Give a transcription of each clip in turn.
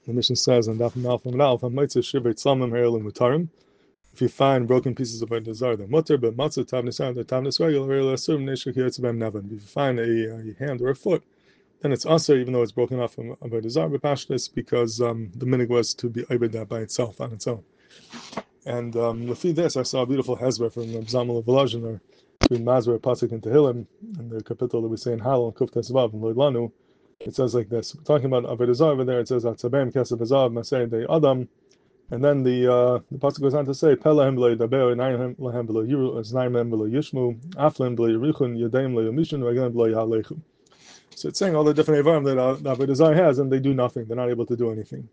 The mission says on Daf Malf and Alf, if you find broken pieces of Avodah Zarah, they're mutter, but matzah tavnis the tavnis regular, if you find a hand or a foot, then it's also, even though it's broken off from Avodah Zarah, b'pashtus, because the minig was to be obeyed that by itself, on its own. And with this, I saw a beautiful hezbollah from Zamal of Volozhin, or between Mazur, Pasuk, and Tehillim, in the capital that we say in Halal, Kuf Tesvav, and Lod Lanu. It says like this. We're talking about Avodah Zarah over there. It says Atzabem Kesef Azav Masei De Adam, and then the pasuk goes on to say Pelahem B'Lo Yidaber, Nayim Lahem B'Lo Yiru, Znaim B'Lo Yishmu, Aflim B'Lo Yirichun, Yadayim B'Lo Yomishun, Regalim B'Lo Yahalechu. So it's saying all the different Avarim that Avodah Zarah has, and they do nothing. They're not able to do anything.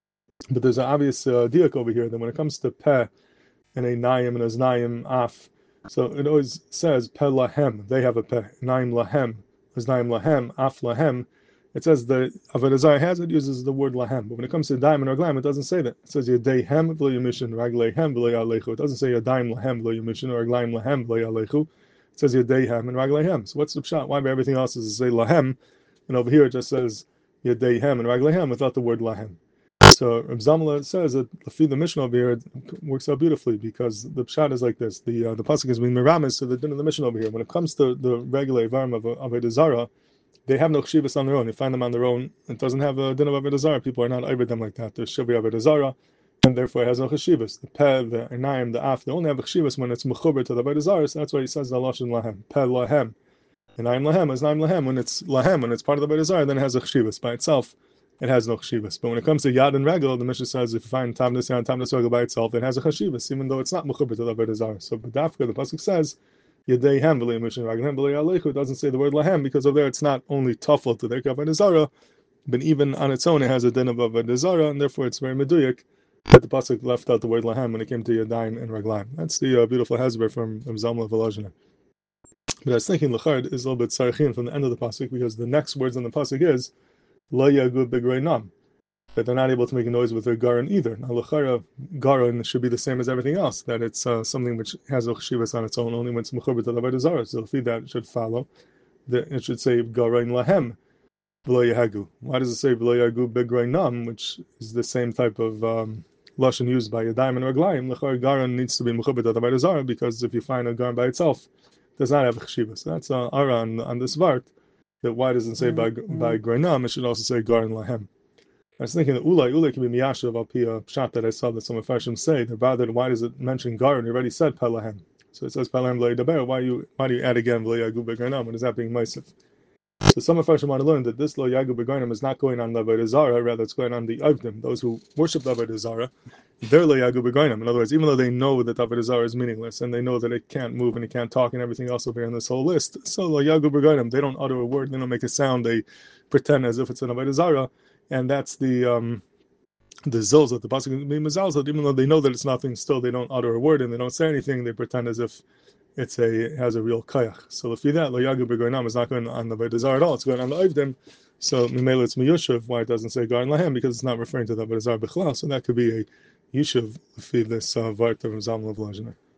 But there's an obvious diak over here that when it comes to Peh and a Naim and a Znaim Af, so it always says Peh Lahem, they have a Peh, Naim Lahem, Znaim Lahem, Af Lahem. It says the Avodah Zarah has, it uses the word lahem, but when it comes to daim and raglaim, it doesn't say that. It says yadeihem v'lo yumishin, ragleihem v'lo yalechu. It doesn't say yadaim lahem v'lo yumishin, or raglaim lahem v'lo yalechu. It says yadeihem and ragleihem. So what's the pshat? Why by everything else does it say lahem, and over here it just says yadeihem and ragleihem without the word lahem? So Reb Zamla says that the Mishnah over here works out beautifully, because the pshat is like this. The pasuk is being miramis, so the din of the Mishnah over here. When it comes to the regular avarim of Avodah Zarah, they have no chshivas on their own. You find them on their own. It doesn't have a din of Avodah Zarah. People are not over them like that. There's Shavi Avodah Zarah, and therefore it has no chshivas. The Peh, the Einayim, the Af, they only have chshivas when it's mechuber to the Avodah Zarah. So that's why he says the lashon lahem, Peh lahem, Einayim lahem, is naim lahem. When it's lahem, when it's part of the Avodah Zarah, then it has a chshivas by itself. It has no chshivas. But when it comes to yad and regel, the Mishnah says if you find tavnis yad and tavnis regel by itself, it has a chshivas, even though it's not mechuber to the Avodah Zarah. So b'dafka, the pasuk says Yadeihem v'lo yumishin, ragleihem v'lo yalechu. It doesn't say the word lahem, because over there it's not only tafel to their Avodah Zarah, but even on its own it has a din of Avodah Zarah, and therefore it's very meduyak that the pasuk left out the word lahem when it came to yadayim and raglaim. That's the beautiful hezbollah from Zalma Volozhin. But I was thinking lachard is a little bit sarachin from the end of the pasuk, because the next words on the pasuk is lo yagu b'greinam, that they're not able to make a noise with their garan either. Now, l'chara, garan should be the same as everything else, that it's something which has a chshivas on its own, only when it's mechuber to the Avodah Zarah. So if that should follow, that it should say garan lahem v'lo yahagu. Why does it say v'lo yahagu b'grainam, which is the same type of lashon used by yadayim and raglayim? L'chara, garan needs to be mechuber to the Avodah Zarah, because if you find a garan by itself, it does not have a chshivas. So that's ara on this vart, that why doesn't it say by grainam, it should also say garan lahem. I was thinking that ulay can be miyashav al pi a pshat that I saw that some Mefarshim say that rather why does it mention garan? You already said pelahem, so it says pelahem lo yidaber. Why do you add again lo yagu b'garnam? When is that being meisif? So some Mefarshim want to learn that this lo yagu b'garnam is not going on the Avodah Zarah, rather it's going on the avdim, those who worship the Avodah Zarah. They're lo yagu b'garnam. In other words, even though they know that Avodah Zarah is meaningless and they know that it can't move and it can't talk and everything else over here in this whole list, so lo yagu b'garnam, they don't utter a word, they don't make a sound, they pretend as if it's an Avodah Zarah. And that's the zilzah, the pasuk being mezalzah, even though they know that it's nothing, still they don't utter a word and they don't say anything, they pretend as if it has a real kayach. So if you that, lo yagu b'garnam is not going on the Avodah Zarah at all, it's going on the avdim. So mimela it's miyushav, why it doesn't say garan lahem, because it's not referring to the Avodah Zarah b'chlal, so that could be a yushav if this vart of Zalma of Volozhin.